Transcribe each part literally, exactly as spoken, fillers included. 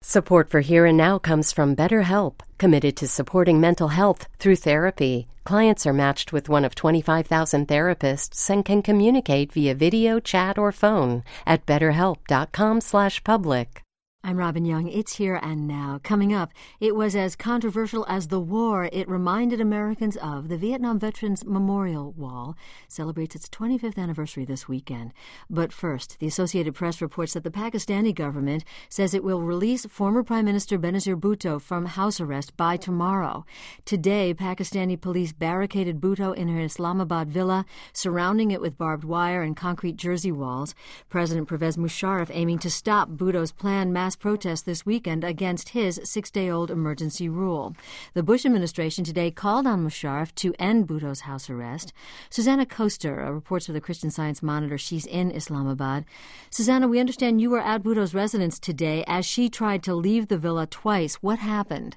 Support for Here and Now comes from BetterHelp, committed to supporting mental health through therapy. Clients are matched with one of twenty-five thousand therapists and can communicate via video, chat, or phone at betterhelp.com slash public. I'm Robin Young. It's Here and Now. Coming up, it was as controversial as the war it reminded Americans of. The Vietnam Veterans Memorial Wall celebrates its twenty-fifth anniversary this weekend. But first, the Associated Press reports that the Pakistani government says it will release former Prime Minister Benazir Bhutto from house arrest by tomorrow. Today, Pakistani police barricaded Bhutto in her Islamabad villa, surrounding it with barbed wire and concrete jersey walls. President Pervez Musharraf aiming to stop Bhutto's planned mass protest this weekend against his six-day-old emergency rule. The Bush administration today called on Musharraf to end Bhutto's house arrest. Susanna Koster uh, reports for the Christian Science Monitor. She's in Islamabad. Susanna, we understand you were at Bhutto's residence today as she tried to leave the villa twice. What happened?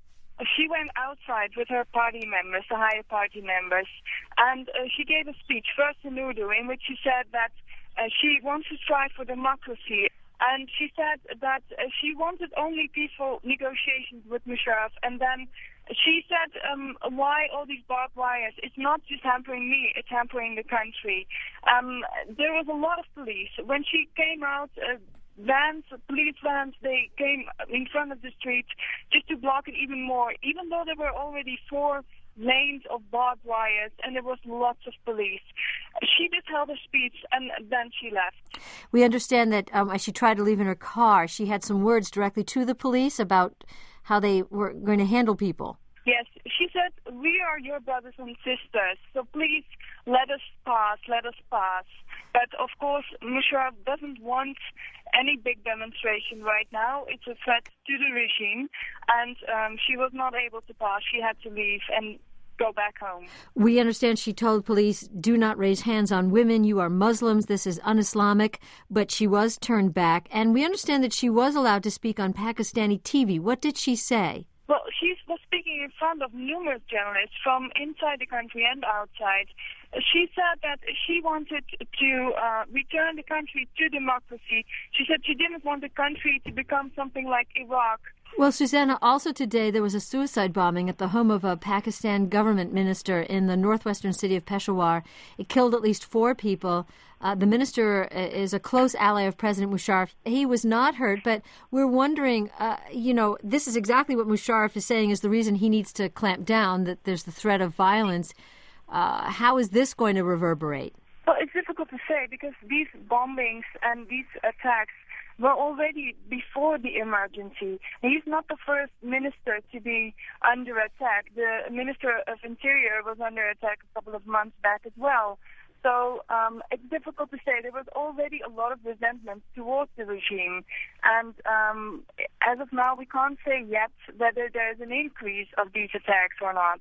She went outside with her party members, the higher party members, and uh, she gave a speech, first in Urdu, in which she said that uh, she wants to strive for democracy. And she said that uh, she wanted only peaceful negotiations with Musharraf. And then she said, um, why all these barbed wires? It's not just hampering me, it's hampering the country. Um, there was a lot of police. When she came out, uh, vans, police vans, they came in front of the street just to block it even more, even though there were already four lanes of barbed wires and there was lots of police. She just held a speech and then she left. We understand that um, as she tried to leave in her car, she had some words directly to the police about how they were going to handle people. Yes, she said, we are your brothers and sisters, so please let us pass, let us pass. But of course, Musharraf doesn't want any big demonstration right now. It's a threat to the regime, and um, she was not able to pass. She had to leave and go back home. We understand she told police, do not raise hands on women. You are Muslims. This is un-Islamic. But she was turned back. And we understand that she was allowed to speak on Pakistani T V. What did she say? Well, she was speaking in front of numerous journalists from inside the country and outside. She said that she wanted to uh, return the country to democracy. She said she didn't want the country to become something like Iraq. Well, Susanna, also today there was a suicide bombing at the home of a Pakistan government minister in the northwestern city of Peshawar. It killed at least four people. Uh, the minister is a close ally of President Musharraf. He was not hurt, but we're wondering, uh, you know, this is exactly what Musharraf is saying is the reason he needs to clamp down, that there's the threat of violence. Uh, how is this going to reverberate? Well, it's difficult to say because these bombings and these attacks were already before the emergency. He's not the first minister to be under attack. The Minister of Interior was under attack a couple of months back as well. So um, it's difficult to say. There was already a lot of resentment towards the regime. And um, as of now, we can't say yet whether there's an increase of these attacks or not.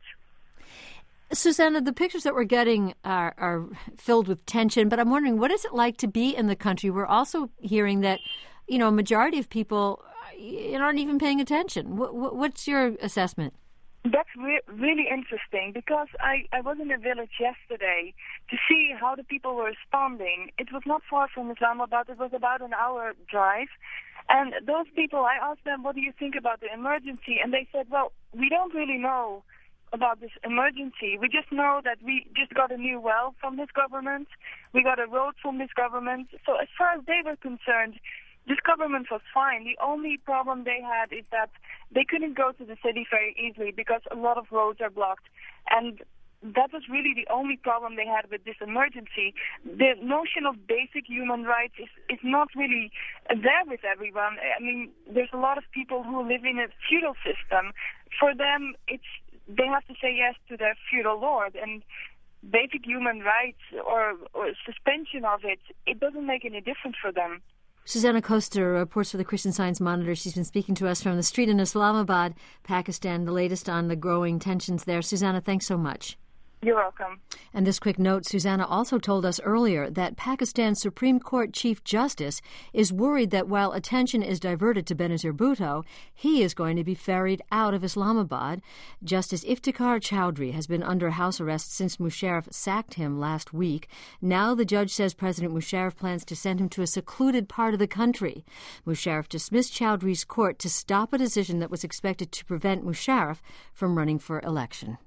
Susanna, the pictures that we're getting are, are filled with tension, but I'm wondering, what is it like to be in the country? We're also hearing that, you know, a majority of people aren't even paying attention. What, what's your assessment? That's re- really interesting because I, I was in a village yesterday to see how the people were responding. It was not far from Islamabad. It was about an hour drive. And those people, I asked them, what do you think about the emergency? And they said, well, we don't really know about this emergency. We just know that we just got a new well from this government. We got a road from this government. So as far as they were concerned, this government was fine. The only problem they had is that they couldn't go to the city very easily because a lot of roads are blocked. And that was really the only problem they had with this emergency. The notion of basic human rights is, is not really there with everyone. I mean, there's a lot of people who live in a feudal system. For them, it's they have to say yes to their feudal lord, and basic human rights or, or suspension of it, it doesn't make any difference for them. Susanna Koster reports for the Christian Science Monitor. She's been speaking to us from the street in Islamabad, Pakistan, the latest on the growing tensions there. Susanna, thanks so much. You're welcome. And this quick note, Susanna also told us earlier that Pakistan's Supreme Court Chief Justice is worried that while attention is diverted to Benazir Bhutto, he is going to be ferried out of Islamabad. Justice Iftikhar Chowdhury has been under house arrest since Musharraf sacked him last week. Now the judge says President Musharraf plans to send him to a secluded part of the country. Musharraf dismissed Chowdhury's court to stop a decision that was expected to prevent Musharraf from running for election.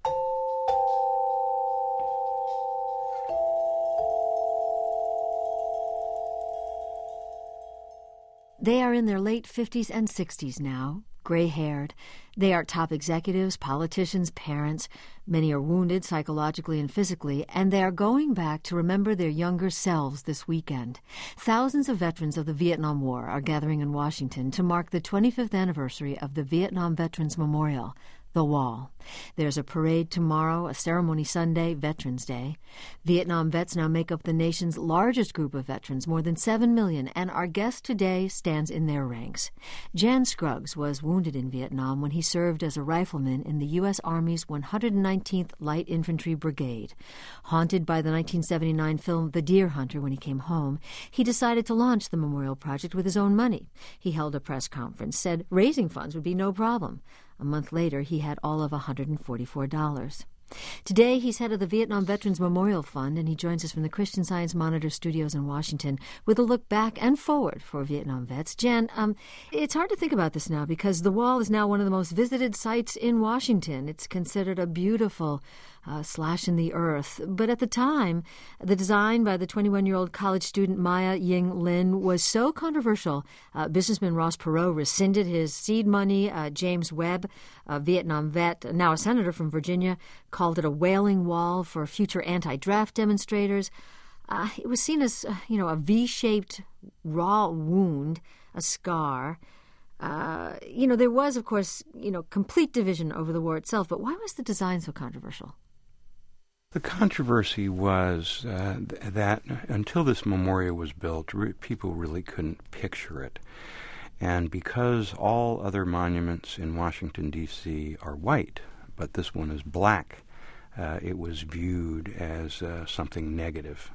They are in their late fifties and sixties now, gray-haired. They are top executives, politicians, parents. Many are wounded psychologically and physically, and they are going back to remember their younger selves this weekend. Thousands of veterans of the Vietnam War are gathering in Washington to mark the twenty-fifth anniversary of the Vietnam Veterans Memorial, the Wall. There's a parade tomorrow, a ceremony Sunday, Veterans Day. Vietnam vets now make up the nation's largest group of veterans, more than seven million, and our guest today stands in their ranks. Jan Scruggs was wounded in Vietnam when he served as a rifleman in the U S Army's one hundred nineteenth Light Infantry Brigade. Haunted by the nineteen seventy-nine film The Deer Hunter when he came home, he decided to launch the memorial project with his own money. He held a press conference, said raising funds would be no problem. A month later, he had all of one hundred forty-four dollars. Today, he's head of the Vietnam Veterans Memorial Fund, and he joins us from the Christian Science Monitor studios in Washington with a look back and forward for Vietnam vets. Jan, um, it's hard to think about this now because the Wall is now one of the most visited sites in Washington. It's considered a beautiful uh, slash in the earth. But at the time, the design by the twenty-one-year-old college student Maya Ying Lin was so controversial, uh, businessman Ross Perot rescinded his seed money. Uh, James Webb, a Vietnam vet, now a senator from Virginia, called it a wailing wall for future anti-draft demonstrators. Uh, it was seen as, uh, you know, a V-shaped raw wound, a scar. Uh, you know, there was, of course, you know, complete division over the war itself, but why was the design so controversial? The controversy was uh, th- that until this memorial was built, re- people really couldn't picture it. And because all other monuments in Washington, D C are white, but this one is black, uh, it was viewed as uh, something negative.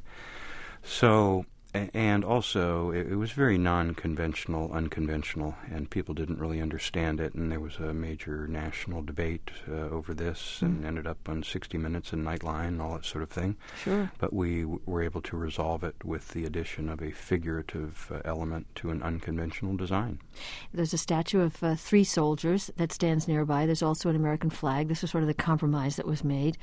So, and also, it, it was very non-conventional, unconventional, and people didn't really understand it, and there was a major national debate uh, over this, mm. and ended up on sixty minutes and Nightline and all that sort of thing. Sure. But we w- were able to resolve it with the addition of a figurative uh, element to an unconventional design. There's a statue of uh, three soldiers that stands nearby. There's also an American flag. This was sort of the compromise that was made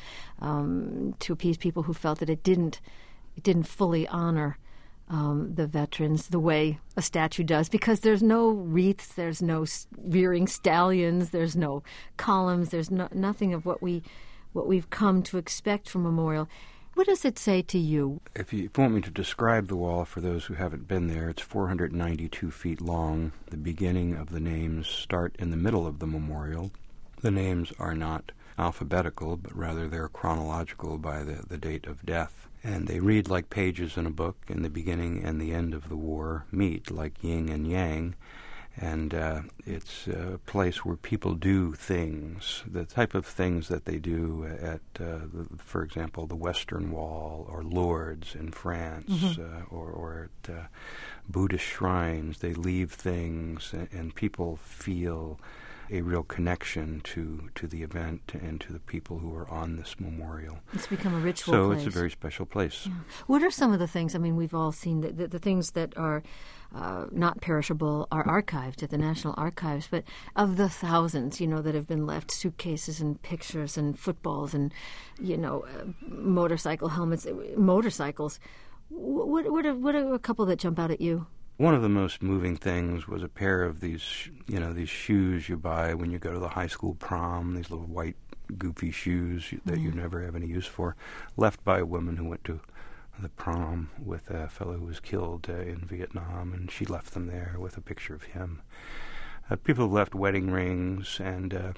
um, to appease people who felt that it didn't, it didn't fully honor Um, the veterans the way a statue does, because there's no wreaths, there's no rearing stallions, there's no columns, there's no, nothing of what we what we've come to expect from memorial. What does it say to you? If you, if you want me to describe the wall for those who haven't been there, it's four hundred ninety-two feet long. The beginning of the names start in the middle of the memorial. The names are not alphabetical, but rather they're chronological by the, the date of death. And they read like pages in a book, and the beginning and the end of the war meet like yin and yang. And uh, it's a place where people do things, the type of things that they do at, uh, the, for example, the Western Wall or Lourdes in France, mm-hmm. uh, or, or at uh, Buddhist shrines. They leave things, and, and people feel a real connection to, to the event and to the people who are on this memorial. It's become a ritual so place. So it's a very special place. Yeah. What are some of the things, I mean, we've all seen the, the, the things that are uh, not perishable are archived at the National Archives, but of the thousands, you know, that have been left, suitcases and pictures and footballs and, you know, uh, motorcycle helmets, motorcycles, what, what, are, what are a couple that jump out at you? One of the most moving things was a pair of these, you know, these shoes you buy when you go to the high school prom, these little white, goofy shoes that mm. you never have any use for, left by a woman who went to the prom with a fellow who was killed uh, in Vietnam, and she left them there with a picture of him. Uh, people have left wedding rings, and uh,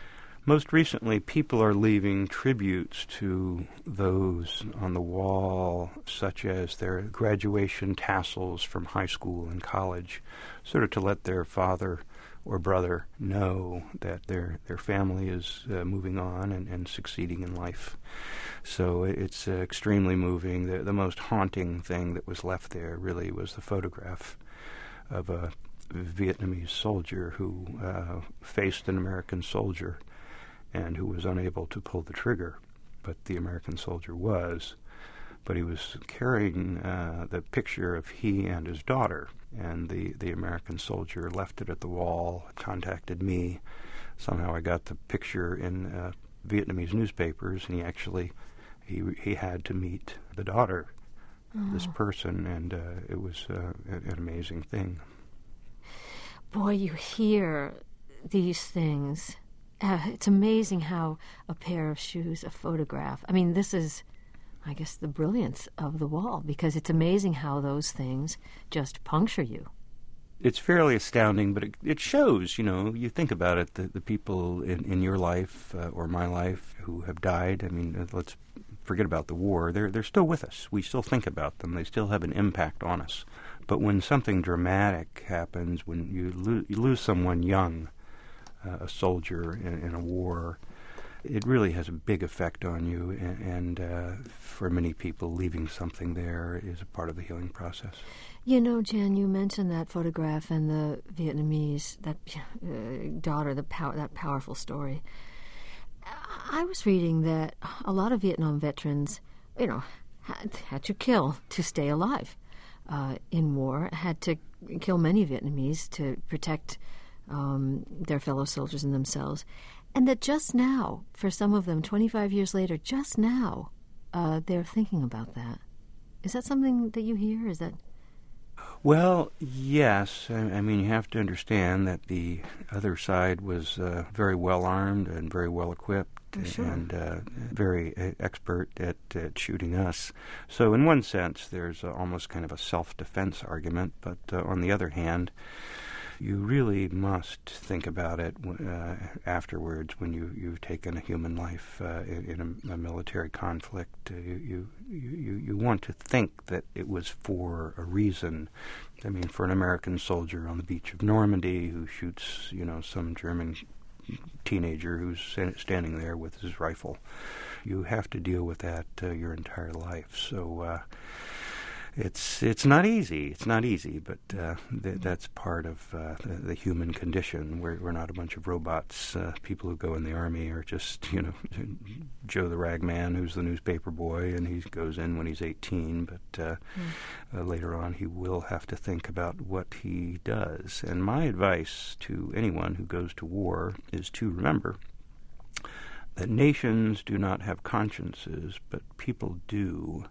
most recently, people are leaving tributes to those on the wall, such as their graduation tassels from high school and college, sort of to let their father or brother know that their their family is uh, moving on and, and succeeding in life. So it's uh, extremely moving. The, the most haunting thing that was left there really was the photograph of a Vietnamese soldier who uh, faced an American soldier and who was unable to pull the trigger, but the American soldier was. But he was carrying uh, the picture of he and his daughter, and the, the American soldier left it at the wall, contacted me. Somehow I got the picture in uh, Vietnamese newspapers, and he actually he he had to meet the daughter of this person, and uh, it was uh, an amazing thing. Boy, you hear these things. Uh, it's amazing how a pair of shoes, a photograph. I mean, this is, I guess, the brilliance of the wall, because it's amazing how those things just puncture you. It's fairly astounding, but it, it shows, you know, you think about it, the, the people in, in your life uh, or my life who have died. I mean, let's forget about the war. They're, they're still with us. We still think about them. They still have an impact on us. But when something dramatic happens, when you, lo- you lose someone young, uh, a soldier in, in a war, it really has a big effect on you, and, and uh, for many people, leaving something there is a part of the healing process. You know, Jan, you mentioned that photograph and the Vietnamese, that uh, daughter, the pow- that powerful story. I was reading that a lot of Vietnam veterans, you know, had, had to kill to stay alive uh, in war, had to kill many Vietnamese to protect um, their fellow soldiers and themselves. And that just now, for some of them, twenty-five years later, just now, uh, they're thinking about that. Is that something that you hear? Is that... Well, yes. I, I mean, you have to understand that the other side was uh, very well armed and very well equipped, oh, sure. and uh, very uh, expert at, at shooting us. So in one sense, there's uh, almost kind of a self-defense argument, but uh, on the other hand, you really must think about it uh, afterwards when you, you've taken a human life uh, in, in a, a military conflict. Uh, you, you, you, you want to think that it was for a reason. I mean, for an American soldier on the beach of Normandy who shoots, you know, some German teenager who's standing there with his rifle, you have to deal with that uh, your entire life. So, uh, It's it's not easy. It's not easy, but uh, th- that's part of uh, the, the human condition. We're we're not a bunch of robots. Uh, people who go in the army are just, you know, Joe the ragman who's the newspaper boy, and he goes in when he's eighteen. But uh, mm. uh, later on, he will have to think about what he does. And my advice to anyone who goes to war is to remember that nations do not have consciences, but people do.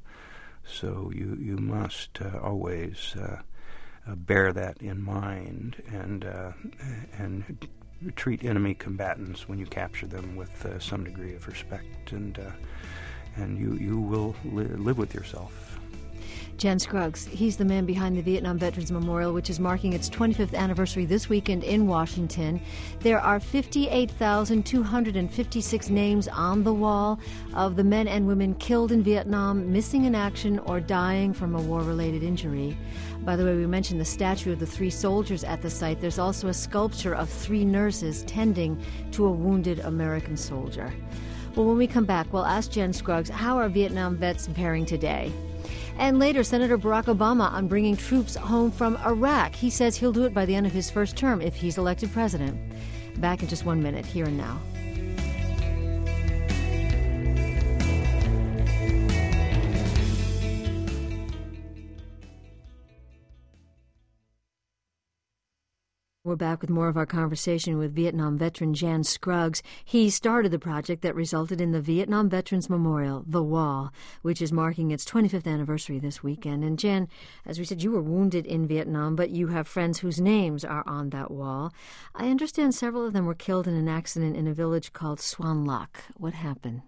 So you you must uh, always uh, uh, bear that in mind, and uh, and treat enemy combatants when you capture them with uh, some degree of respect, and uh, and you you will li- live with yourself. Jan Scruggs, he's the man behind the Vietnam Veterans Memorial, which is marking its twenty-fifth anniversary this weekend in Washington. There are fifty-eight thousand two hundred fifty-six names on the wall of the men and women killed in Vietnam, missing in action, or dying from a war-related injury. By the way, we mentioned the statue of the three soldiers at the site. There's also a sculpture of three nurses tending to a wounded American soldier. Well, when we come back, we'll ask Jan Scruggs, how are Vietnam vets faring today? And later, Senator Barack Obama on bringing troops home from Iraq. He says he'll do it by the end of his first term if he's elected president. Back in just one minute, here and now. We're back with more of our conversation with Vietnam veteran Jan Scruggs. He started the project that resulted in the Vietnam Veterans Memorial, The Wall, which is marking its twenty-fifth anniversary this weekend. And Jan, as we said, you were wounded in Vietnam, but you have friends whose names are on that wall. I understand several of them were killed in an accident in a village called Xuan Loc. What happened?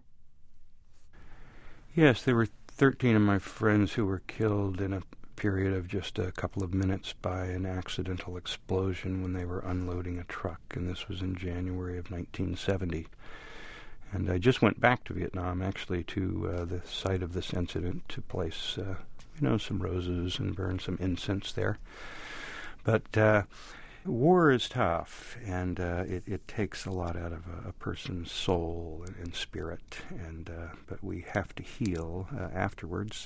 Yes, there were thirteen of my friends who were killed in a period of just a couple of minutes by an accidental explosion when they were unloading a truck, and this was in January of nineteen seventy. And I just went back to Vietnam, actually, to uh, the site of this incident to place, uh, you know, some roses and burn some incense there. But uh, War is tough, and uh, it, it takes a lot out of a, a person's soul and, and spirit, and uh, but we have to heal uh, afterwards.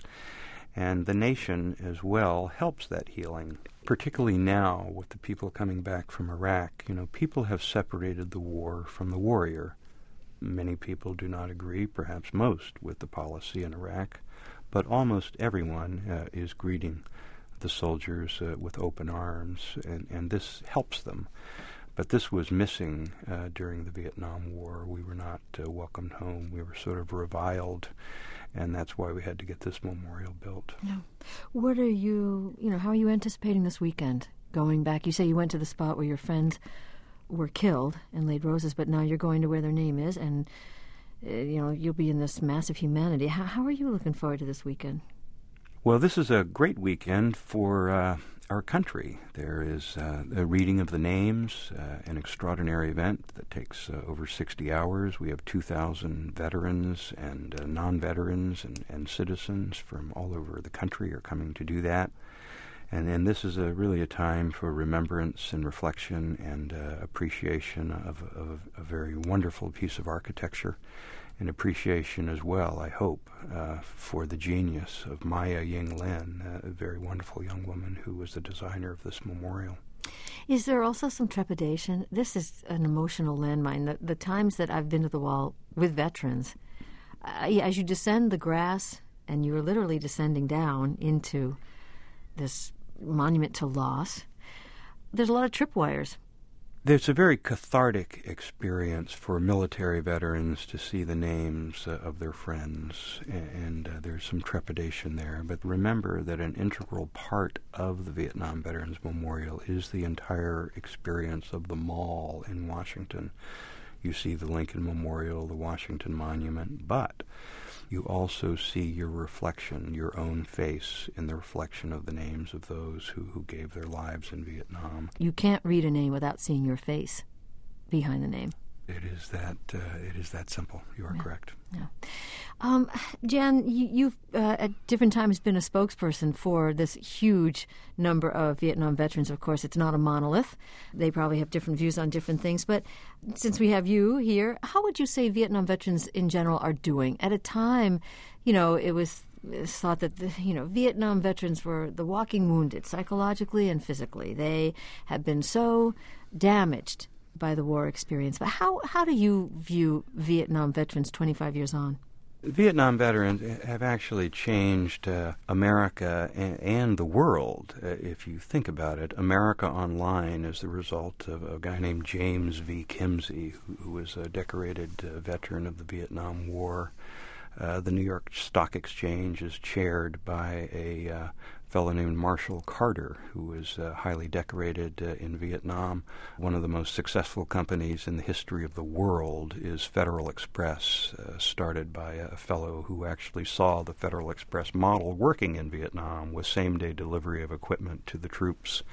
And the nation as well helps that healing, particularly now with the people coming back from Iraq. You know, people have separated the war from the warrior. Many people do not agree, perhaps most, with the policy in Iraq, but almost everyone uh, is greeting the soldiers uh, with open arms, and, and this helps them. But this was missing uh, during the Vietnam War. We were not uh, welcomed home. We were sort of reviled, and that's why we had to get this memorial built. Yeah. What are you, you know, how are you anticipating this weekend going back? You say you went to the spot where your friends were killed and laid roses, but now you're going to where their name is, and, uh, you know, you'll be in this massive humanity. How, how are you looking forward to this weekend? Well, this is a great weekend for uh, our country. There is uh, a reading of the names, uh, an extraordinary event that takes uh, over sixty hours. We have two thousand veterans and uh, non-veterans and, and citizens from all over the country are coming to do that. And, and this is a, really a time for remembrance and reflection and uh, appreciation of, of a very wonderful piece of architecture, and appreciation as well, I hope, uh, for the genius of Maya Ying Lin, a very wonderful young woman who was the designer of this memorial. Is there also some trepidation? This is an emotional landmine. The, the times that I've been to the wall with veterans, uh, as you descend the grass, and you're literally descending down into this monument to loss, there's a lot of tripwires. There's a very cathartic experience for military veterans to see the names uh, of their friends, and, and uh, there's some trepidation there. But remember that an integral part of the Vietnam Veterans Memorial is the entire experience of the mall in Washington. You see the Lincoln Memorial, the Washington Monument, but you also see your reflection, your own face, in the reflection of the names of those who, who gave their lives in Vietnam. You can't read a name without seeing your face behind the name. It is that uh, it is that simple. You are yeah. correct. Yeah. Um, Jan, you, you've uh, at different times been a spokesperson for this huge number of Vietnam veterans. Of course, it's not a monolith. They probably have different views on different things. But since we have you here, how would you say Vietnam veterans in general are doing? At a time, you know, it was it's thought that, the, you know, Vietnam veterans were the walking wounded, psychologically and physically. They had been so damaged by the war experience. But how, how do you view Vietnam veterans twenty-five years on? Vietnam veterans have actually changed uh, America and, and the world, uh, if you think about it. America Online is the result of a guy named James V. Kimsey, who, who was a decorated uh, veteran of the Vietnam War. Uh, the New York Stock Exchange is chaired by a uh, fellow named Marshall Carter, who was uh, highly decorated uh, in Vietnam. One of the most successful companies in the history of the world is Federal Express, uh, started by a fellow who actually saw the Federal Express model working in Vietnam with same-day delivery of equipment to the troops.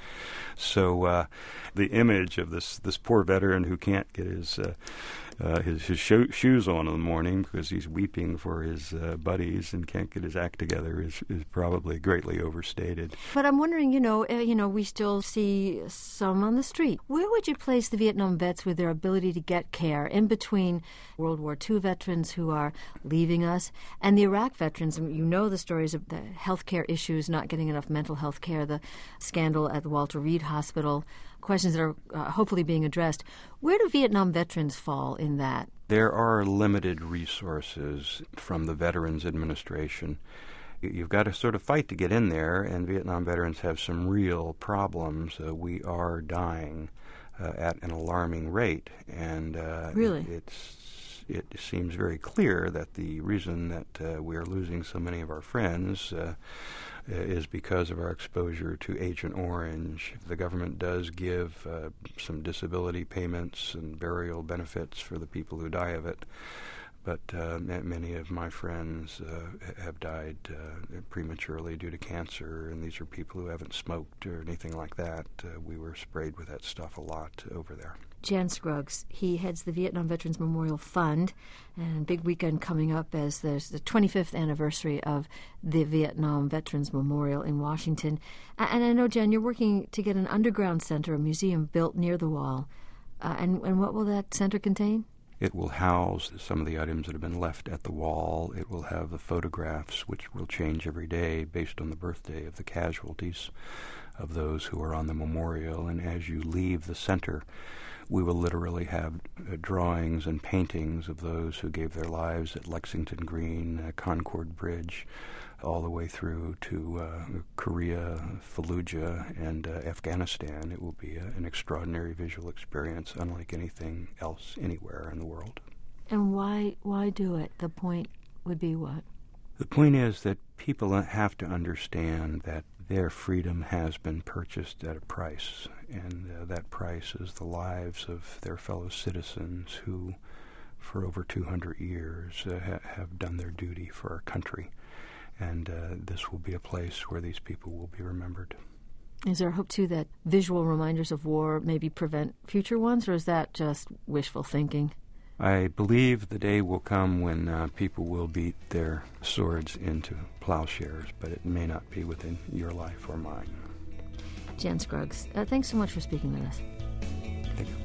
So uh, the image of this, this poor veteran who can't get his uh, Uh, his, his sho- shoes on in the morning because he's weeping for his uh, buddies and can't get his act together is, is probably greatly overstated. But I'm wondering, you know, uh, you know, we still see some on the street. Where would you place the Vietnam vets with their ability to get care in between World War Two veterans who are leaving us and the Iraq veterans? And you know the stories of the health care issues, not getting enough mental health care, the scandal at the Walter Reed Hospital, questions that are uh, hopefully being addressed. Where do Vietnam veterans fall in that? There are limited resources from the Veterans Administration. You've got to sort of fight to get in there, and Vietnam veterans have some real problems. Uh, we are dying uh, at an alarming rate, and uh, really? it, it's it seems very clear that the reason that uh, we are losing so many of our friends uh, is because of our exposure to Agent Orange. The government does give uh, some disability payments and burial benefits for the people who die of it, But uh, many of my friends uh, have died uh, prematurely due to cancer, and these are people who haven't smoked or anything like that. Uh, we were sprayed with that stuff a lot over there. Jan Scruggs, he heads the Vietnam Veterans Memorial Fund, and big weekend coming up as there's the twenty-fifth anniversary of the Vietnam Veterans Memorial in Washington. And I know, Jan, you're working to get an underground center, a museum built near the wall. Uh, and, and what will that center contain? It will house some of the items that have been left at the wall. It will have the photographs, which will change every day based on the birthday of the casualties of those who are on the memorial. And as you leave the center, we will literally have uh, drawings and paintings of those who gave their lives at Lexington Green, uh, Concord Bridge, all the way through to uh, Korea, Fallujah, and uh, Afghanistan. It will be a, an extraordinary visual experience, unlike anything else anywhere in the world. And why why do it? The point would be what? The point is that people have to understand that their freedom has been purchased at a price, and uh, that price is the lives of their fellow citizens who, for over two hundred years, uh, ha- have done their duty for our country. And uh, this will be a place where these people will be remembered. Is there hope, too, that visual reminders of war maybe prevent future ones, or is that just wishful thinking? I believe the day will come when uh, people will beat their swords into plowshares, but it may not be within your life or mine. Jan Scruggs, uh, thanks so much for speaking with us. Thank you.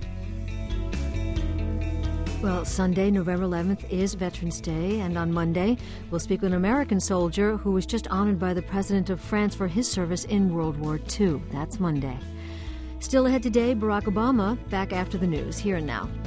Well, Sunday, November eleventh, is Veterans Day, and on Monday, we'll speak with an American soldier who was just honored by the President of France for his service in World War Two. That's Monday. Still ahead today, Barack Obama, back after the news, here and now.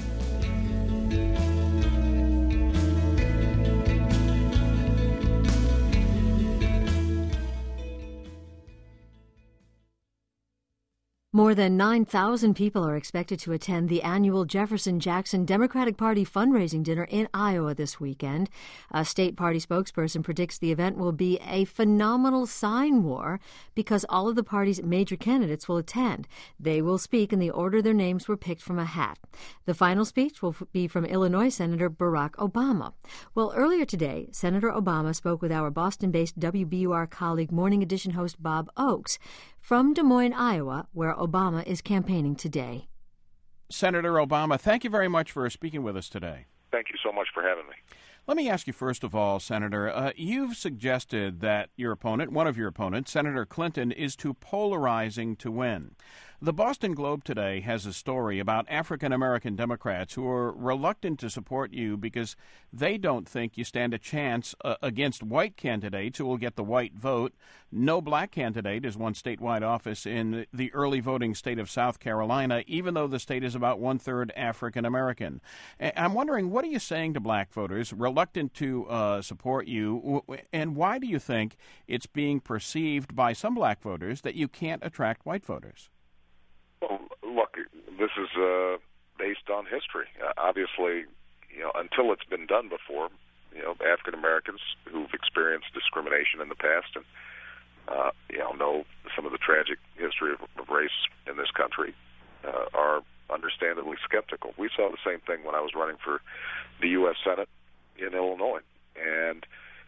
More than nine thousand people are expected to attend the annual Jefferson Jackson Democratic Party fundraising dinner in Iowa this weekend. A state party spokesperson predicts the event will be a phenomenal sign war because all of the party's major candidates will attend. They will speak in the order their names were picked from a hat. The final speech will be from Illinois Senator Barack Obama. Well, earlier today, Senator Obama spoke with our Boston-based W B U R colleague, Morning Edition host Bob Oakes, from Des Moines, Iowa, where Obama is campaigning today. Senator Obama, thank you very much for speaking with us today. Thank you so much for having me. Let me ask you first of all, Senator, uh, you've suggested that your opponent, one of your opponents, Senator Clinton, is too polarizing to win. The Boston Globe today has a story about African-American Democrats who are reluctant to support you because they don't think you stand a chance uh, against white candidates who will get the white vote. No black candidate has won statewide office in the early voting state of South Carolina, even though the state is about one-third African-American. I'm wondering, what are you saying to black voters reluctant to uh, support you, and why do you think it's being perceived by some black voters that you can't attract white voters? Well, look, this is uh, based on history. Uh, obviously, you know, until it's been done before, you know, African Americans who've experienced discrimination in the past and uh, you know know some of the tragic history of, of race in this country uh, are understandably skeptical. We saw the same thing when I was running for the U S Senate in Illinois, and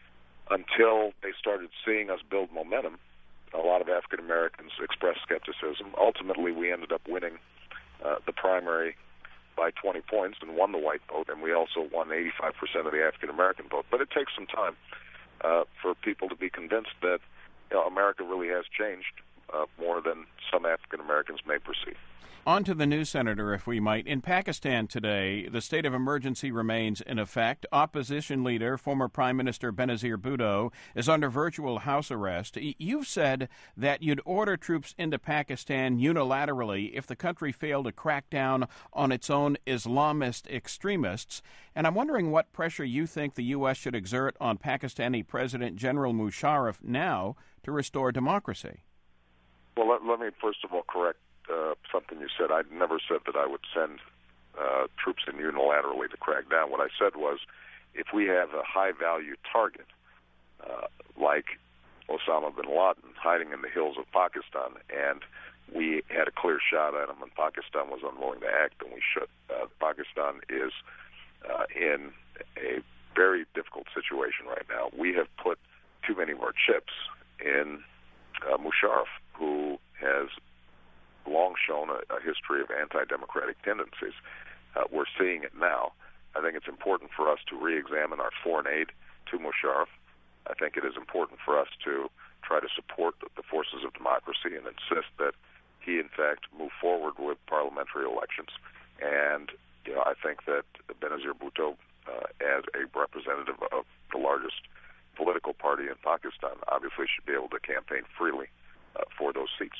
until they started seeing us build momentum, a lot of African Americans expressed skepticism. Ultimately, we ended up winning uh, the primary by twenty points and won the white vote, and we also won eighty-five percent of the African American vote. But it takes some time uh, for people to be convinced that you know, America really has changed uh, more than some African Americans may perceive. On to the news, Senator, if we might. In Pakistan today, the state of emergency remains in effect. Opposition leader, former Prime Minister Benazir Bhutto, is under virtual house arrest. You've said that you'd order troops into Pakistan unilaterally if the country failed to crack down on its own Islamist extremists. And I'm wondering what pressure you think the U S should exert on Pakistani President General Musharraf now to restore democracy. Well, let, let me first of all correct Uh, something you said. I never said that I would send uh, troops in unilaterally to crack down. What I said was, if we have a high-value target, uh, like Osama bin Laden hiding in the hills of Pakistan, and we had a clear shot at him and Pakistan was unwilling to act, then we should. Uh, Pakistan is uh, in a very difficult situation right now. We have put too many more chips in uh, Musharraf, who has long shown a, a history of anti-democratic tendencies. Uh, we're seeing it now. I think it's important for us to re-examine our foreign aid to Musharraf. I think it is important for us to try to support the forces of democracy and insist that he, in fact, move forward with parliamentary elections. And you know, I think that Benazir Bhutto, uh, as a representative of the largest political party in Pakistan, obviously should be able to campaign freely uh, for those seats.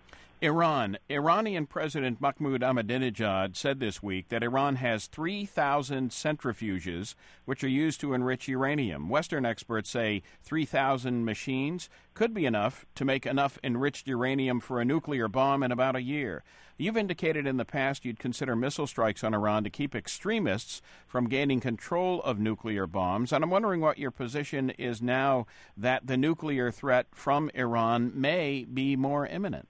Iran. Iranian President Mahmoud Ahmadinejad said this week that Iran has three thousand centrifuges which are used to enrich uranium. Western experts say three thousand machines could be enough to make enough enriched uranium for a nuclear bomb in about a year. You've indicated in the past you'd consider missile strikes on Iran to keep extremists from gaining control of nuclear bombs, and I'm wondering what your position is now that the nuclear threat from Iran may be more imminent.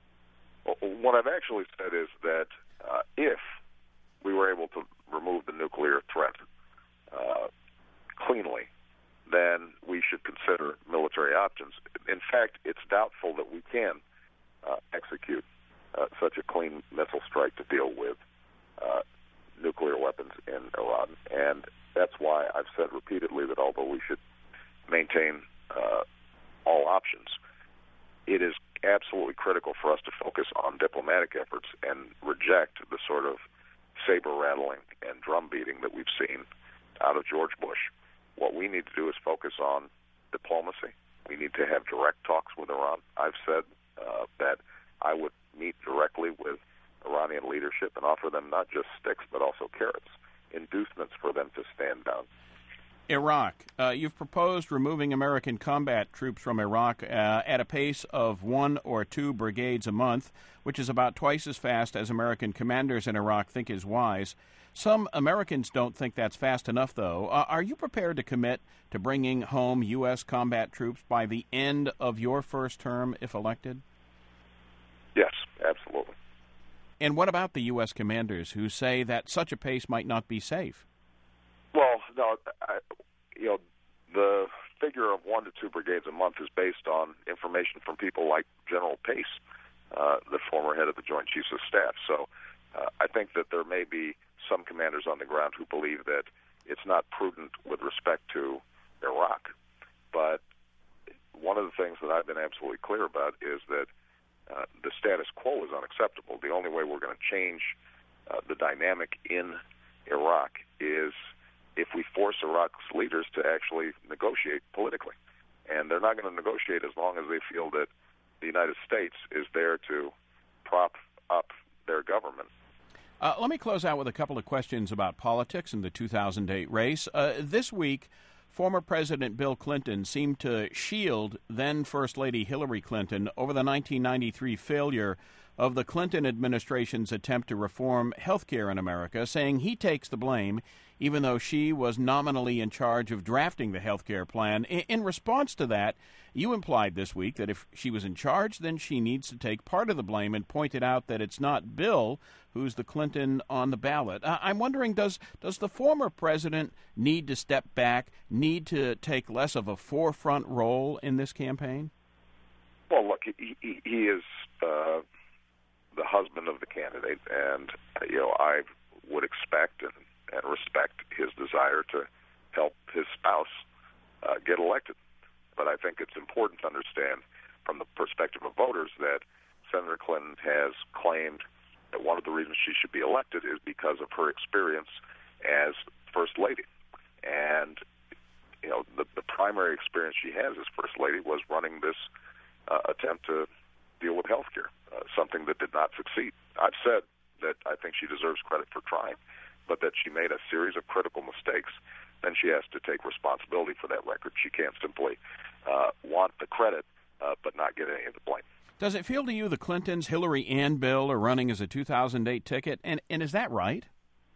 What I've actually said is that uh, if we were able to remove the nuclear threat uh, cleanly, then we should consider military options. In fact, it's doubtful that we can uh, execute uh, such a clean missile strike to deal with uh, nuclear weapons in Iran. And that's why I've said repeatedly that although we should maintain uh, all options, it is absolutely critical for us to focus on diplomatic efforts and reject the sort of saber-rattling and drum-beating that we've seen out of George Bush. What we need to do is focus on diplomacy. We need to have direct talks with Iran. I've said uh, that I would meet directly with Iranian leadership and offer them not just sticks but also carrots, inducements for them to stand down. Iraq. Uh, you've proposed removing American combat troops from Iraq uh, at a pace of one or two brigades a month, which is about twice as fast as American commanders in Iraq think is wise. Some Americans don't think that's fast enough, though. Uh, are you prepared to commit to bringing home U S combat troops by the end of your first term, if elected? Yes, absolutely. And what about the U S commanders who say that such a pace might not be safe? Well, no, I, you know, the figure of one to two brigades a month is based on information from people like General Pace, uh, the former head of the Joint Chiefs of Staff. So uh, I think that there may be some commanders on the ground who believe that it's not prudent with respect to Iraq. But one of the things that I've been absolutely clear about is that uh, the status quo is unacceptable. The only way we're going to change uh, the dynamic in Iraq is if we force Iraq's leaders to actually negotiate politically. And they're not going to negotiate as long as they feel that the United States is there to prop up their government. Uh, let me close out with a couple of questions about politics in the two thousand eight race. Uh, this week, former President Bill Clinton seemed to shield then First Lady Hillary Clinton over the nineteen ninety-three failure of the Clinton administration's attempt to reform health care in America, saying he takes the blame, even though she was nominally in charge of drafting the health care plan. In response to that, you implied this week that if she was in charge, then she needs to take part of the blame, and pointed out that it's not Bill who's the Clinton on the ballot. I'm wondering, does does the former president need to step back, need to take less of a forefront role in this campaign? Well, look, he, he, he is uh, the husband of the candidate, and uh, you know, I would expect and, and respect his desire to help his spouse uh, get elected. But I think it's important to understand from the perspective of voters that Senator Clinton has claimed that one of the reasons she should be elected is because of her experience as First Lady. And, you know, the, the primary experience she has as First Lady was running this uh, attempt to deal with health care, uh, something that did not succeed. I've said that I think she deserves credit for trying, but that she made a series of critical mistakes. Then she has to take responsibility for that record. She can't simply uh, want the credit uh, but not get any of the blame. Does it feel to you the Clintons, Hillary and Bill, are running as a two thousand eight ticket? And, and is that right?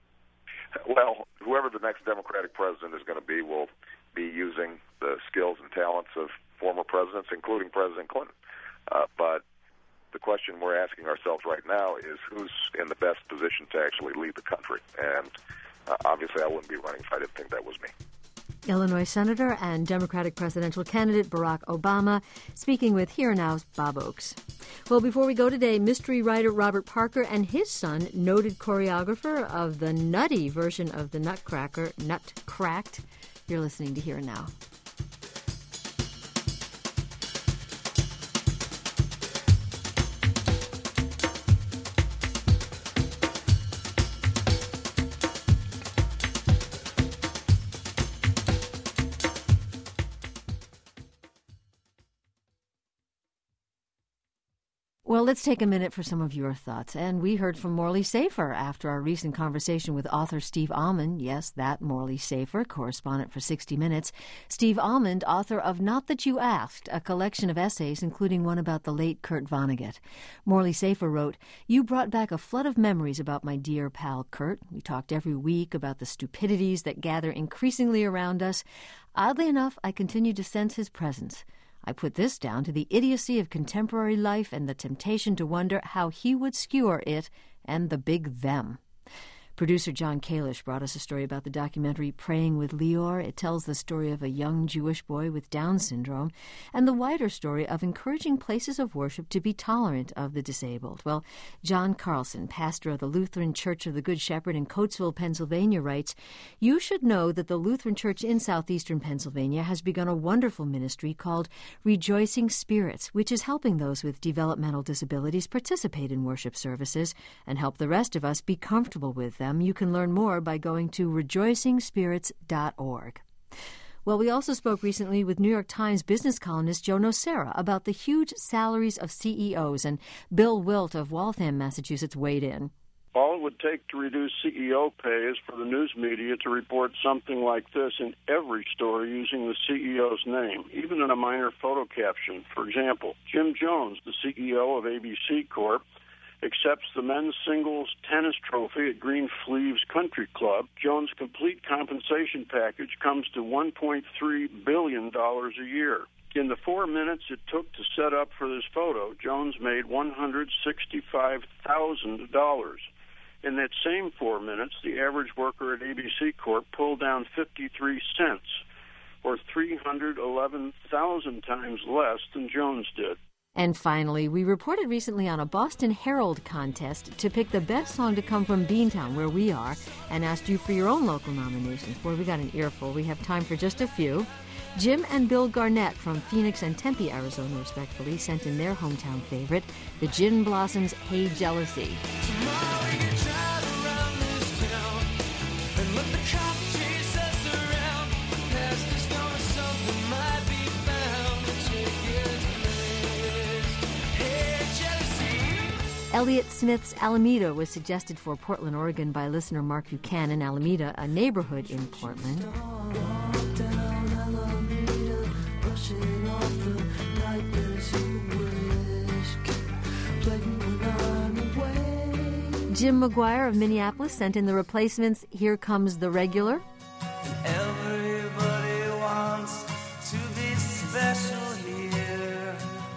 Well, whoever the next Democratic president is going to be will be using the skills and talents of former presidents, including President Clinton. Uh, but the question we're asking ourselves right now is who's in the best position to actually lead the country. And uh, obviously I wouldn't be running if I didn't think that was me. Illinois Senator and Democratic presidential candidate Barack Obama, speaking with Here Now's Bob Oakes. Well, before we go today, mystery writer Robert Parker and his son, noted choreographer of the nutty version of the Nutcracker, Nutcracked. You're listening to Here Now. Well, let's take a minute for some of your thoughts. And we heard from Morley Safer after our recent conversation with author Steve Almond. Yes, that Morley Safer, correspondent for sixty minutes. Steve Almond, author of Not That You Asked, a collection of essays, including one about the late Kurt Vonnegut. Morley Safer wrote, "You brought back a flood of memories about my dear pal Kurt. We talked every week about the stupidities that gather increasingly around us. Oddly enough, I continue to sense his presence. I put this down to the idiocy of contemporary life and the temptation to wonder how he would skewer it and the big them." Producer John Kalish brought us a story about the documentary Praying with Leor. It tells the story of a young Jewish boy with Down syndrome and the wider story of encouraging places of worship to be tolerant of the disabled. Well, John Carlson, pastor of the Lutheran Church of the Good Shepherd in Coatesville, Pennsylvania, writes, "You should know that the Lutheran Church in southeastern Pennsylvania has begun a wonderful ministry called Rejoicing Spirits, which is helping those with developmental disabilities participate in worship services and help the rest of us be comfortable with them. You can learn more by going to rejoicing spirits dot org. Well, we also spoke recently with New York Times business columnist Joe Nocera about the huge salaries of C E Os, and Bill Wilt of Waltham, Massachusetts, weighed in. All it would take to reduce C E O pay is for the news media to report something like this in every story using the C E O's name, even in a minor photo caption. For example, Jim Jones, the C E O of A B C Corp, accepts the men's singles tennis trophy at Greenfleeves Country Club. Jones' complete compensation package comes to one point three billion dollars a year. In the four minutes it took to set up for this photo, Jones made one hundred sixty-five thousand dollars. In that same four minutes, the average worker at A B C Corp pulled down fifty-three cents, or three hundred eleven thousand times less than Jones did. And finally, we reported recently on a Boston Herald contest to pick the best song to come from Beantown, where we are, and asked you for your own local nominations. Boy, we got an earful. We have time for just a few. Jim and Bill Garnett from Phoenix and Tempe, Arizona, respectfully, sent in their hometown favorite, the Gin Blossoms' Hey Jealousy. Elliott Smith's Alameda was suggested for Portland, Oregon by listener Mark Buchanan. Alameda, a neighborhood in Portland. Jim McGuire of Minneapolis sent in the Replacements' Here Comes the Regular. Everybody wants to be special here.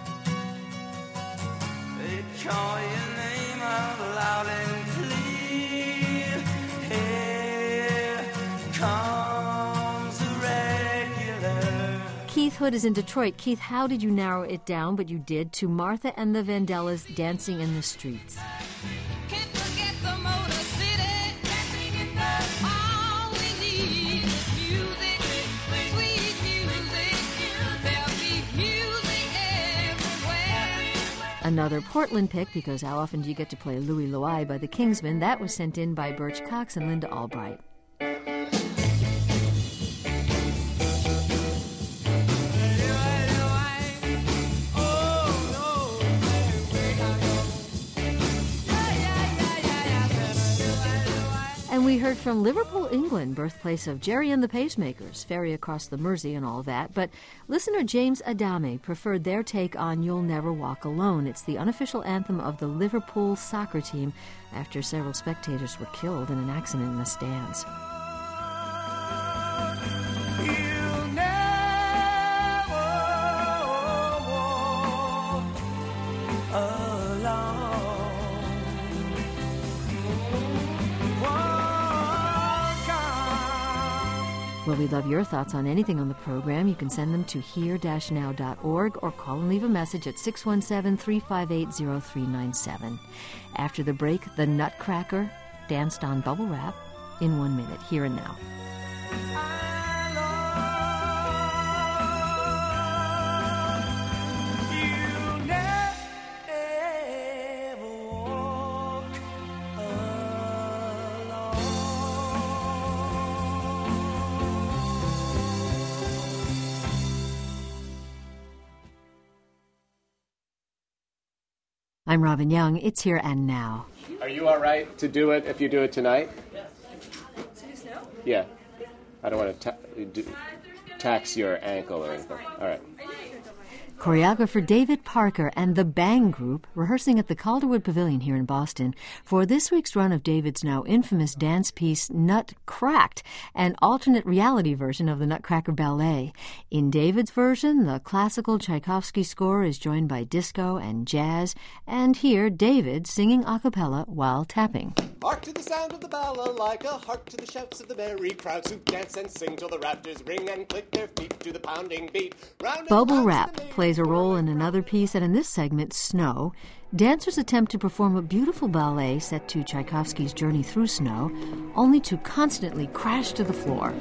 They call your name out loud and clear. Here comes the regular. Keith Hood is in Detroit. Keith, how did you narrow it down, but you did, to Martha and the Vandellas, Dancing in the Streets? Another Portland pick, because how often do you get to play Louie Louie by the Kingsmen? That was sent in by Birch Cox and Linda Albright. And we heard from Liverpool, England, birthplace of Jerry and the Pacemakers, ferry across the Mersey and all that. But listener James Adame preferred their take on You'll Never Walk Alone. It's the unofficial anthem of the Liverpool soccer team after several spectators were killed in an accident in the stands. You'll never walk alone. Well, we'd love your thoughts on anything on the program. You can send them to here dash now dot org or call and leave a message at six one seven, three five eight, zero three nine seven. After the break, the Nutcracker danced on bubble wrap in one minute, here and now. I'm Robin Young. It's Here and Now. Are you all right to do it if you do it tonight? Yes. Snow? Yeah. I don't want to ta- do, tax your ankle or anything. All right. Choreographer David Parker and the Bang Group rehearsing at the Calderwood Pavilion here in Boston for this week's run of David's now infamous dance piece Nut Cracked, an alternate reality version of the Nutcracker Ballet. In David's version, the classical Tchaikovsky score is joined by disco and jazz, and here David singing a cappella while tapping. Hark to the sound of the balalaika, hark to the shouts of the merry crowds who dance and sing till the rafters ring and click their feet to the pounding beat. Round Bubble wrap plays a role in another piece, and in this segment, Snow, dancers attempt to perform a beautiful ballet set to Tchaikovsky's Journey Through Snow, only to constantly crash to the floor.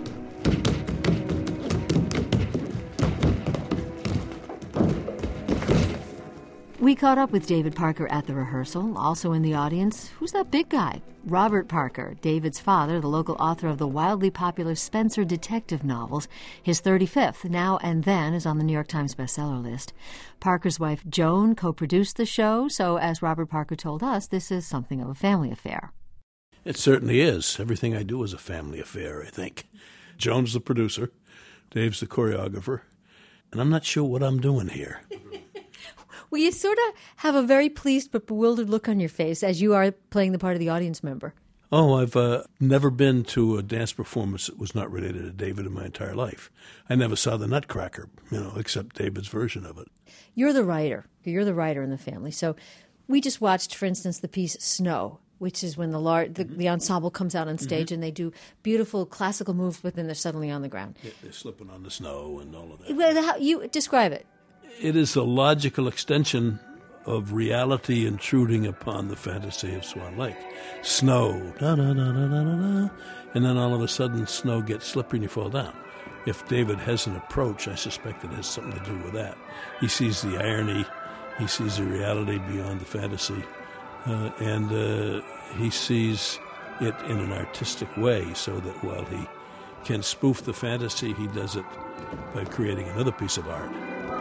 We caught up with David Parker at the rehearsal. Also in the audience, who's that big guy? Robert Parker, David's father, the local author of the wildly popular Spencer detective novels. His thirty-fifth, Now and Then, is on the New York Times bestseller list. Parker's wife, Joan, co-produced the show, so as Robert Parker told us, this is something of a family affair. It certainly is. Everything I do is a family affair, I think. Joan's the producer, Dave's the choreographer, and I'm not sure what I'm doing here. Well, you sort of have a very pleased but bewildered look on your face as you are playing the part of the audience member. Oh, I've uh, never been to a dance performance that was not related to David in my entire life. I never saw the Nutcracker, you know, except David's version of it. You're the writer. You're the writer in the family. So we just watched, for instance, the piece Snow, which is when the lar- the, the ensemble comes out on stage mm-hmm. and they do beautiful classical moves, but then they're suddenly on the ground. Yeah, they're slipping on the snow and all of that. Well, how, you describe it. It is the logical extension of reality intruding upon the fantasy of Swan Lake. Snow, da da da da da da, and then all of a sudden snow gets slippery and you fall down. If David has an approach, I suspect it has something to do with that. He sees the irony, he sees the reality beyond the fantasy, uh, and uh, he sees it in an artistic way so that while he can spoof the fantasy, he does it by creating another piece of art.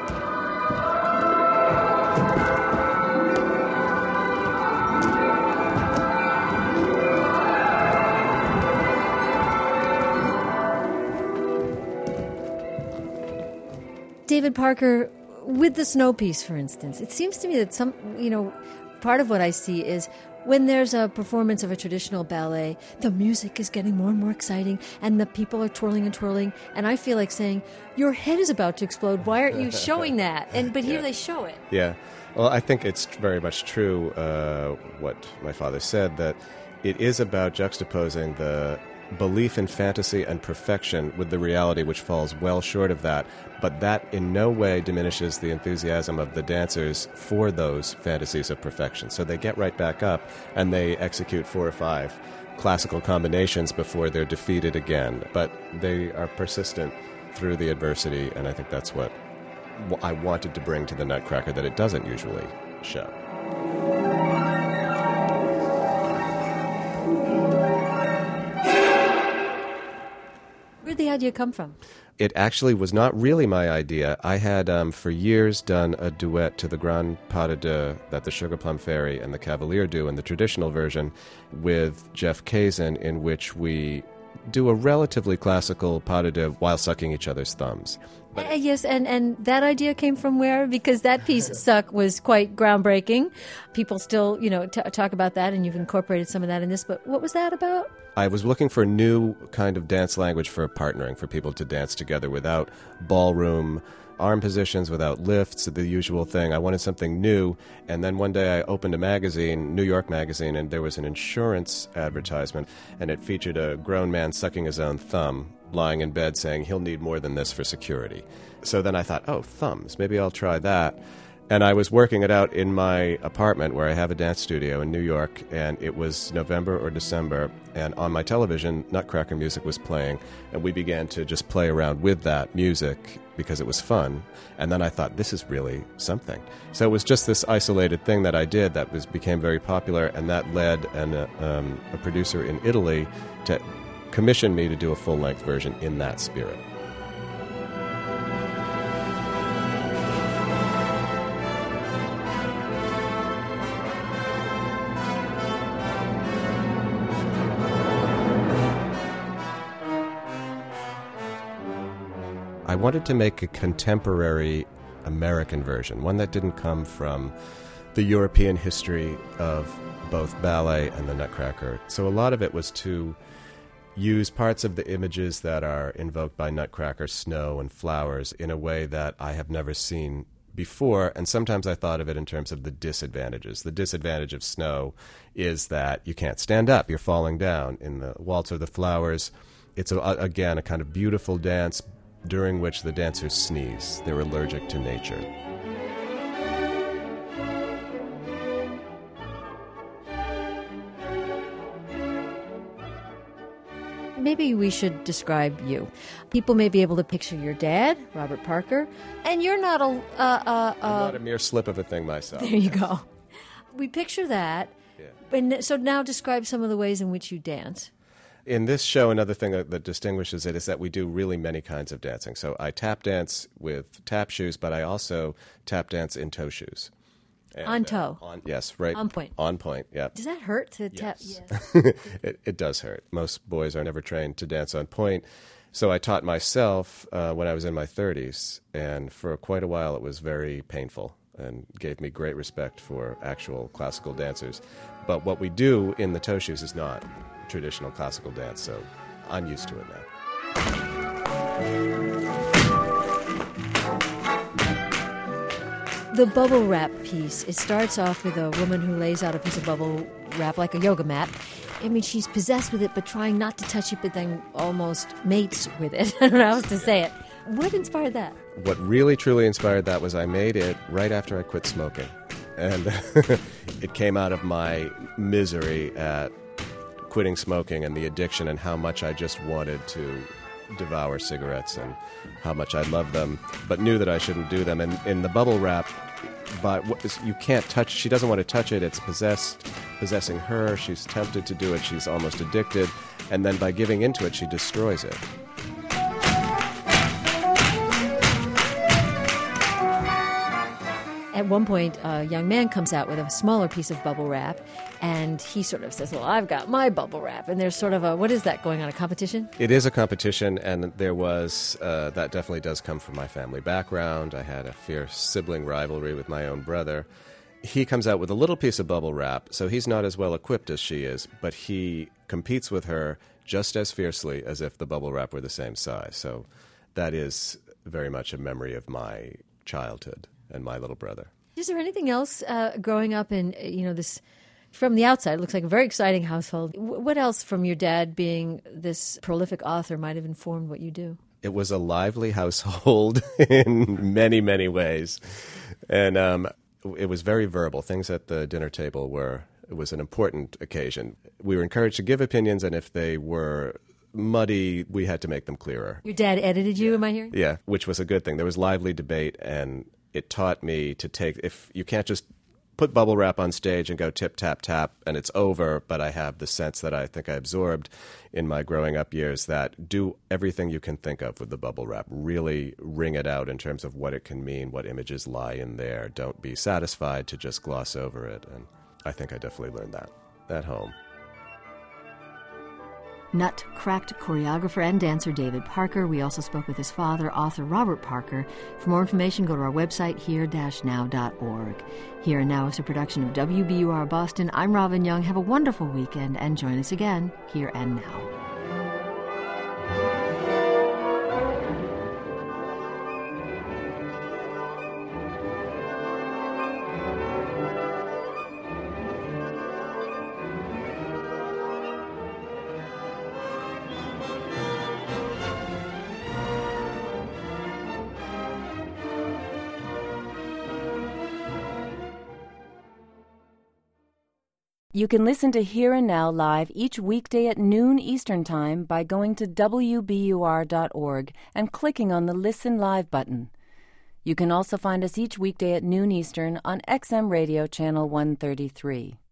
David Parker, with the Snow piece, for instance, it seems to me that some, you know, part of what I see is when there's a performance of a traditional ballet, the music is getting more and more exciting, and the people are twirling and twirling, and I feel like saying, your head is about to explode. Why aren't you showing that? And But here yeah. they show it. Yeah. Well, I think it's very much true uh, what my father said, that it is about juxtaposing the belief in fantasy and perfection with the reality, which falls well short of that, but that in no way diminishes the enthusiasm of the dancers for those fantasies of perfection. So they get right back up and they execute four or five classical combinations before they're defeated again, but they are persistent through the adversity, and I think that's what I wanted to bring to the Nutcracker that it doesn't usually show. Where'd the idea come from? It actually was not really my idea. I had, um, for years, done a duet to the Grand Pas de Deux that the Sugar Plum Fairy and the Cavalier do in the traditional version with Jeff Kazin, in which we do a relatively classical pas de deux while sucking each other's thumbs. Uh, yes, and, and that idea came from where? Because that piece, Suck, was quite groundbreaking. People still, you know, t- talk about that, and you've incorporated some of that in this, but what was that about? I was looking for a new kind of dance language for partnering, for people to dance together without ballroom arm positions, without lifts, the usual thing. I wanted something new. And then one day I opened a magazine, New York Magazine, and there was an insurance advertisement, and it featured a grown man sucking his own thumb, lying in bed saying he'll need more than this for security. So then I thought, oh, thumbs, maybe I'll try that. And I was working it out in my apartment where I have a dance studio in New York, and it was November or December, and on my television, Nutcracker music was playing, and we began to just play around with that music because it was fun. And then I thought, this is really something. So it was just this isolated thing that I did that was became very popular, and that led an, uh, um, a producer in Italy to commission me to do a full-length version in that spirit. I wanted to make a contemporary American version, one that didn't come from the European history of both ballet and the Nutcracker. So a lot of it was to use parts of the images that are invoked by Nutcracker, snow and flowers, in a way that I have never seen before. And sometimes I thought of it in terms of the disadvantages. The disadvantage of snow is that you can't stand up, you're falling down. In the Waltz of the Flowers, it's, a, again, a kind of beautiful dance during which the dancers sneeze. They're allergic to nature. Maybe we should describe you. People may be able to picture your dad, Robert Parker, and you're not a... Uh, uh, uh, I'm not a mere slip of a thing myself. There you go. We picture that. Yeah. And so now describe some of the ways in which you dance. In this show, another thing that, that distinguishes it is that we do really many kinds of dancing. So I tap dance with tap shoes, but I also tap dance in toe shoes. And, on toe? Uh, on, yes, right. On point. On point, yeah. Does that hurt to tap? Yes. Yes. it, it does hurt. Most boys are never trained to dance on point. So I taught myself uh, when I was in my thirties, and for quite a while it was very painful and gave me great respect for actual classical dancers. But what we do in the toe shoes is not traditional classical dance, so I'm used to it now. The bubble wrap piece, it starts off with a woman who lays out a piece of bubble wrap like a yoga mat. I mean, she's possessed with it, but trying not to touch it, but then almost mates with it. I don't know how else to say it. What inspired that? What really, truly inspired that was I made it right after I quit smoking. And it came out of my misery at quitting smoking and the addiction and how much I just wanted to devour cigarettes and how much I loved them, but knew that I shouldn't do them. And in the bubble wrap, but you can't touch, she doesn't want to touch it, it's possessed, possessing her, she's tempted to do it, she's almost addicted, and then by giving into it, she destroys it. At one point, a young man comes out with a smaller piece of bubble wrap, and he sort of says, well, I've got my bubble wrap. And there's sort of a, what is that going on, a competition? It is a competition, and there was, uh, that definitely does come from my family background. I had a fierce sibling rivalry with my own brother. He comes out with a little piece of bubble wrap, so he's not as well equipped as she is, but he competes with her just as fiercely as if the bubble wrap were the same size. So that is very much a memory of my childhood and my little brother. Is there anything else uh, growing up in, you know, this, from the outside, it looks like a very exciting household. W- what else from your dad being this prolific author might have informed what you do? It was a lively household in many, many ways. And um, it was very verbal. Things at the dinner table were, it was an important occasion. We were encouraged to give opinions, and if they were muddy, we had to make them clearer. Your dad edited you, am I hearing? Yeah, which was a good thing. There was lively debate, and it taught me to take, if you can't just put bubble wrap on stage and go tip, tap, tap, and it's over, but I have the sense that I think I absorbed in my growing up years that do everything you can think of with the bubble wrap. Really wring it out in terms of what it can mean, what images lie in there. Don't be satisfied to just gloss over it. And I think I definitely learned that at home. nut-cracked choreographer and dancer David Parker. We also spoke with his father, author Robert Parker. For more information, go to our website, here dash now dot org. Here and Now is a production of W B U R Boston. I'm Robin Young. Have a wonderful weekend, and join us again, Here and Now. You can listen to Here and Now live each weekday at noon Eastern Time by going to W B U R dot org and clicking on the Listen Live button. You can also find us each weekday at noon Eastern on X M Radio Channel one thirty-three.